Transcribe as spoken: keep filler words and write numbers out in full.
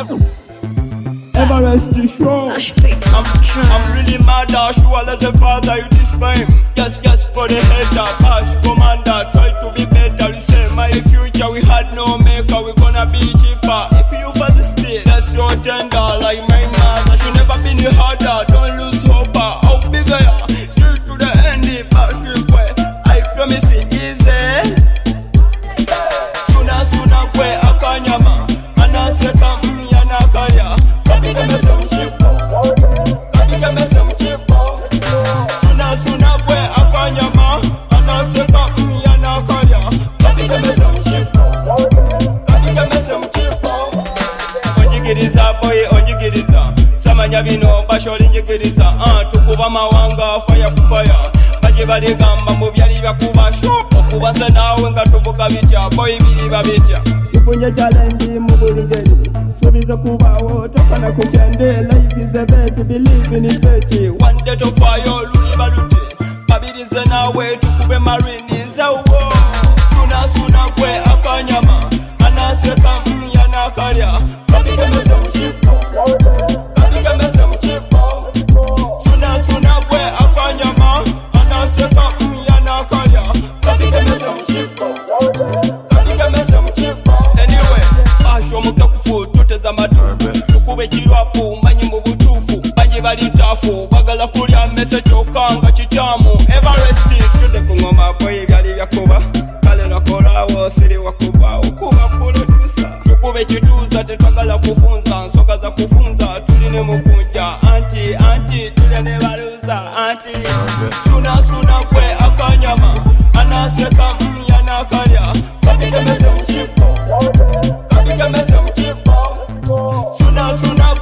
Everest is show. I'm, I'm really mad, I sure let the father you this time. Yes, yes, for the hater, cash commander, try to be better. You say my future, we had no maker, we gonna be cheaper. If you persist, that's your tender. Like my mother, she never been the harder. Don't lose hope, how big I am. Till to the end, the passion way. I promise it easy. Sooner, sooner, kwe akanyama. Anaseka mnyana kaya. Kabika mese mchipo. Kabika mese mchipo. Sooner, sooner, kwe akanyama. Anaseka mnyana kaya. Kabika mese mchipo. Kabika mese mchipo. Ojigiriza boy, ojigiriza. Samanya bino basholi njigiriza. Ah, tukuba mawanga fire kufire. Baje bali gamba mu byali byakuba show. Okubanza nawe nga tuvuga bitya boy biri babitya. Ifunye challenge mu buli ngeri. Subiza kubawo tokana kugende. Life is a bet, believe in it bet. One day to fire luli baluti. Babirize nawe tukube marini zawo. Suna suna kwe akanyama. Anaseka mnyana kalya. Kabika mese mchipo. Kabika mese mchipo. Suna suna kwe akanyama. Anaseka mnyana kalya. Kabika mese mchipo. Kabika mese mchipo. Anyway, asho mukakufu tuteza matupe. Tukube kirwapu manyi mu butufu. Banyi bali tafu bagala kulya mese chokanga kitamu. Everest tude kungoma boy byali byakuba. Kale nakorawo siri wakuba okuba producer. Tukube kituza tetwagala kufunza nsoka za kufunza tuline mukunja anti anti tuline baluza anti. Suna suna kwe akanyama. Anaseka mnyana kalya. Kabika mese mchipo. Kabika mese mchipo. Suna suna